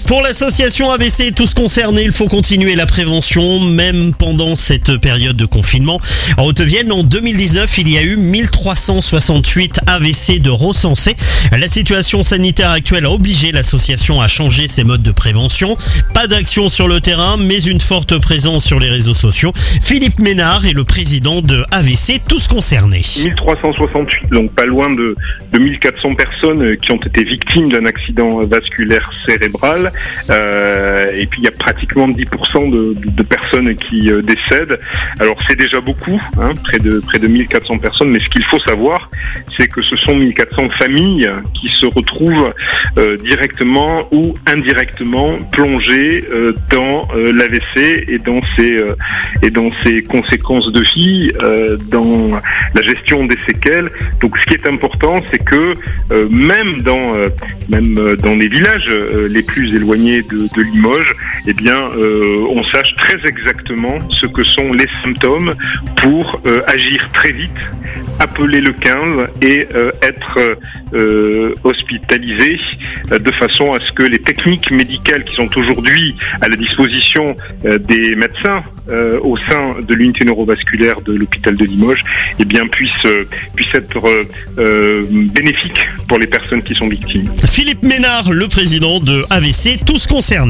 Pour l'association AVC Tous Concernés, il faut continuer la prévention, même pendant cette période de confinement. En Haute-Vienne, en 2019, il y a eu 1368 AVC de recensés. La situation sanitaire actuelle a obligé l'association à changer ses modes de prévention. Pas d'action sur le terrain, mais une forte présence sur les réseaux sociaux. Philippe Ménard est le président de AVC Tous Concernés. 1368, donc pas loin de 1400 personnes qui ont été victimes d'un accident vasculaire cérébral. Et puis il y a pratiquement 10% de personnes qui décèdent. Alors c'est déjà beaucoup, près de 1400 personnes, mais ce qu'il faut savoir, c'est que ce sont 1400 familles qui se retrouvent directement ou indirectement plongées dans l'AVC et dans ses conséquences de vie, dans la gestion des séquelles. Donc ce qui est important, c'est que même dans les villages les plus éloignés de Limoges, eh bien, on sache très exactement ce que sont les symptômes pour agir très vite, appeler le 15 et être hospitalisé de façon à ce que les techniques médicales qui sont aujourd'hui à la disposition des médecins au sein de l'unité neurovasculaire de l'hôpital de Limoges, eh bien, puissent être bénéfiques pour les personnes qui sont victimes. Philippe Ménard, le président de AVC Tous Concernés.